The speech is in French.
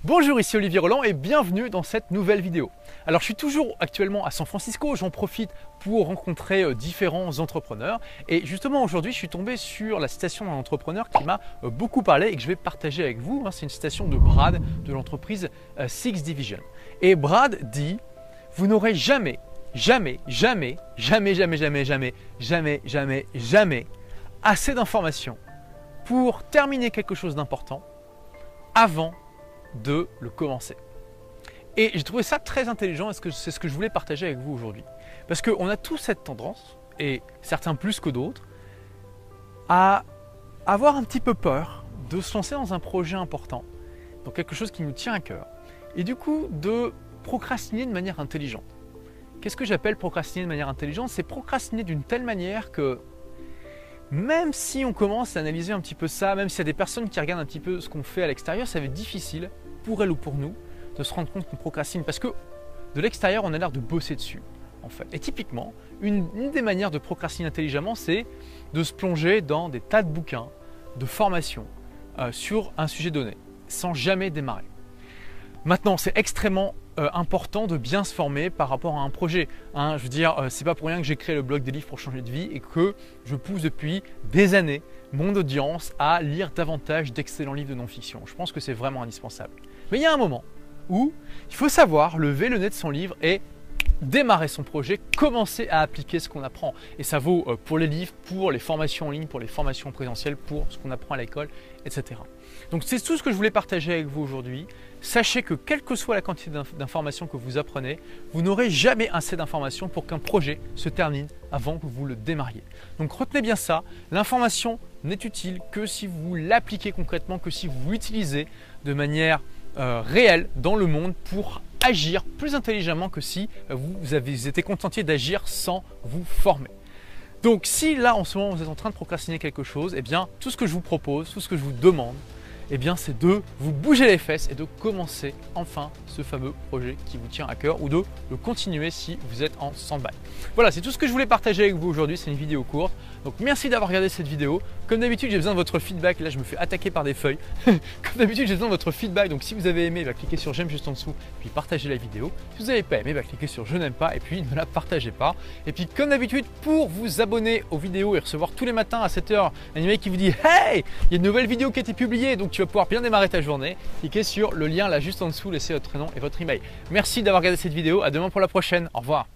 Bonjour, ici Olivier Roland et bienvenue dans cette nouvelle vidéo. Alors je suis toujours actuellement à San Francisco, j'en profite pour rencontrer différents entrepreneurs et justement aujourd'hui je suis tombé sur la citation d'un entrepreneur qui m'a beaucoup parlé et que je vais partager avec vous. C'est une citation de Brad de l'entreprise Six Division. Et Brad dit « Vous n'aurez jamais assez d'informations pour terminer quelque chose d'important avant de le commencer. » Et j'ai trouvé ça très intelligent et c'est ce que je voulais partager avec vous aujourd'hui. Parce qu'on a tous cette tendance, et certains plus que d'autres, à avoir un petit peu peur de se lancer dans un projet important, dans quelque chose qui nous tient à cœur, et du coup de procrastiner de manière intelligente. Qu'est-ce que j'appelle procrastiner de manière intelligente? C'est procrastiner d'une telle manière que même si on commence à analyser un petit peu ça, même s'il y a des personnes qui regardent un petit peu ce qu'on fait à l'extérieur, ça va être difficile pour elles ou pour nous de se rendre compte qu'on procrastine parce que de l'extérieur, on a l'air de bosser dessus en fait. Et typiquement, une des manières de procrastiner intelligemment, c'est de se plonger dans des tas de bouquins, de formations sur un sujet donné, sans jamais démarrer. Maintenant, c'est extrêmement important de bien se former par rapport à un projet. Je veux dire, c'est pas pour rien que j'ai créé le blog des livres pour changer de vie et que je pousse depuis des années mon audience à lire davantage d'excellents livres de non-fiction. Je pense que c'est vraiment indispensable. Mais il y a un moment où il faut savoir lever le nez de son livre et démarrer son projet, commencer à appliquer ce qu'on apprend. Et ça vaut pour les livres, pour les formations en ligne, pour les formations présentielles, pour ce qu'on apprend à l'école, etc. Donc c'est tout ce que je voulais partager avec vous aujourd'hui. Sachez que quelle que soit la quantité d'informations que vous apprenez, vous n'aurez jamais assez d'informations pour qu'un projet se termine avant que vous le démarriez. Donc retenez bien ça, l'information n'est utile que si vous l'appliquez concrètement, que si vous l'utilisez de manière réelle dans le monde pour agir plus intelligemment que si vous avez été contentier d'agir sans vous former. Donc si là en ce moment vous êtes en train de procrastiner quelque chose, eh bien tout ce que je vous propose, tout ce que je vous demande, eh bien c'est de vous bouger les fesses et de commencer enfin ce fameux projet qui vous tient à cœur ou de le continuer si vous êtes en stand-by. Voilà, c'est tout ce que je voulais partager avec vous aujourd'hui, c'est une vidéo courte. Donc merci d'avoir regardé cette vidéo. Comme d'habitude, j'ai besoin de votre feedback. Là, je me fais attaquer par des feuilles. Comme d'habitude, j'ai besoin de votre feedback. Donc si vous avez aimé, cliquez sur j'aime juste en dessous, puis partagez la vidéo. Si vous n'avez pas aimé, cliquez sur je n'aime pas et puis ne la partagez pas. Et puis comme d'habitude, pour vous abonner aux vidéos et recevoir tous les matins à 7 h un email qui vous dit hey, il y a une nouvelle vidéo qui a été publiée, donc tu vas pouvoir bien démarrer ta journée, cliquez sur le lien là juste en dessous, laissez votre prénom et votre email. Merci d'avoir regardé cette vidéo. À demain pour la prochaine. Au revoir.